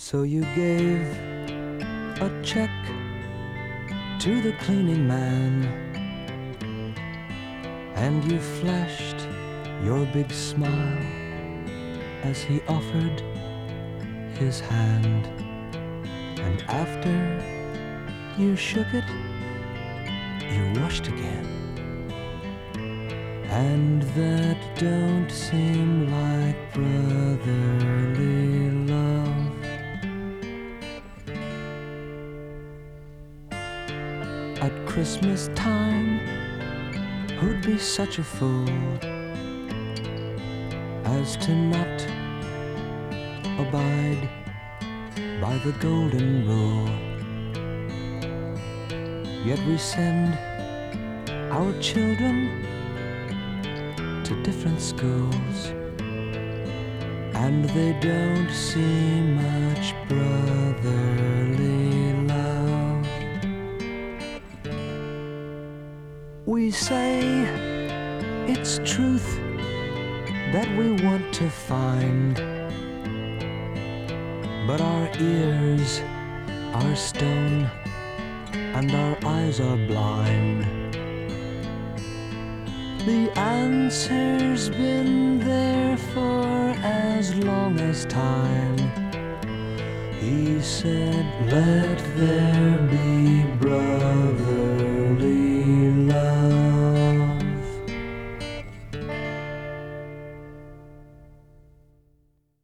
So you gave a check to the cleaning man, and you flashed your big smile as he offered his hand. And after you shook it, you rushed again. And that don't seem like brotherly love. At Christmas time, who'd be such a fool as to not abide by the golden rule? Yet we send our children to different schools, and they don't see much brotherly love. We say it's truth that we want to find, but our ears are stone and our eyes are blind. The answer's been there for as long as time. He said, let there be brotherly